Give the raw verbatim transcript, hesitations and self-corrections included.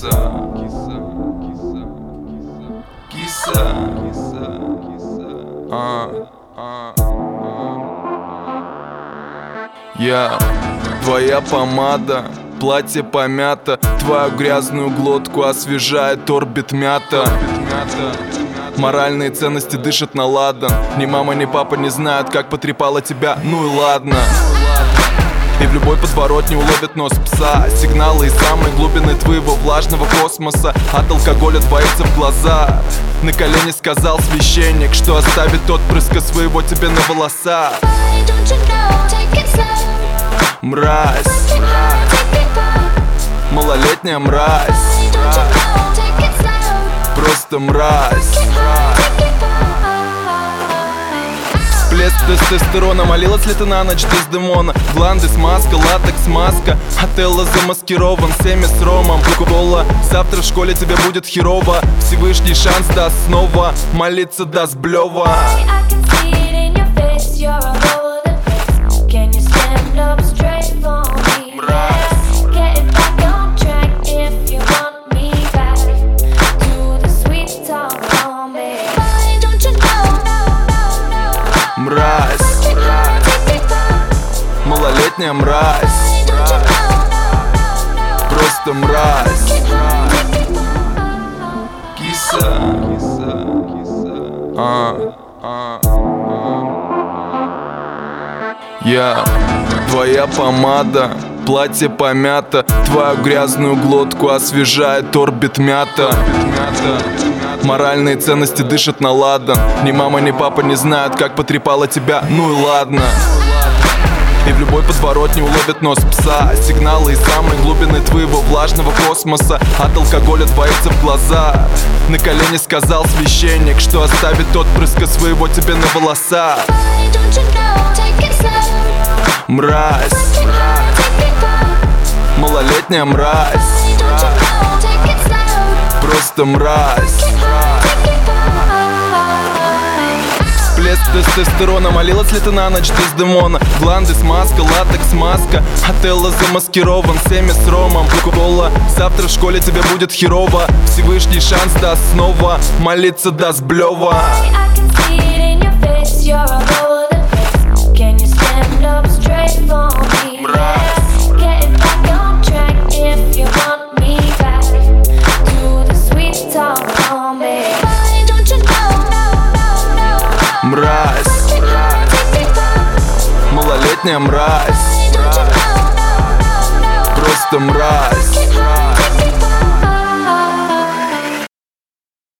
киса, киса, киса, киса, киса, киса, а, а, а. Я твоя помада, платье помято, твою грязную глотку освежает орбит мята. Моральные ценности дышат на ладан. Ни мама, ни папа не знают, как потрепала тебя, ну и ладно. И в любой подворотне уловит нос пса. Сигналы из самой глубины твоего влажного космоса. От алкоголя двоится в глаза. На колени сказал священник, что оставит отпрыска своего тебе на волосах. Мразь, малолетняя мразь, просто мразь. Всплеск тестостерона, молилась ли ты на ночь Дездемона? Гланды, смазка, латекс, маска. Отелло замаскирован, семя с ромом, кола. Завтра в школе тебе будет херово. Всевышний шанс даст снова, молиться даст блёво. Мразь, малолетняя мразь, просто мразь. Киса, киса, киса, а, а, а. Я твоя помада, платье помято, твою грязную глотку освежает орбит мята. Моральные ценности дышат на ладан. Ни мама, ни папа не знают, как потрепала тебя, ну и ладно. И в любой подворотне уловит нос пса. Сигналы из самой глубины твоего влажного космоса. От алкоголя двоится в глаза. На колени сказал священник, что оставит отпрыска своего тебе на волосах. Мразь, малолетняя мразь, просто мразь. Всплеск тестостерона, молилась ли ты на ночь Дездемона? Гланды, смазка, латекс, маска. Отелло замаскирован, семя с ромом, кола. Завтра в школе тебе будет херово. Всевышний шанс даст снова, молиться даст блёво. Мразь, малолетняя мразь, просто мразь.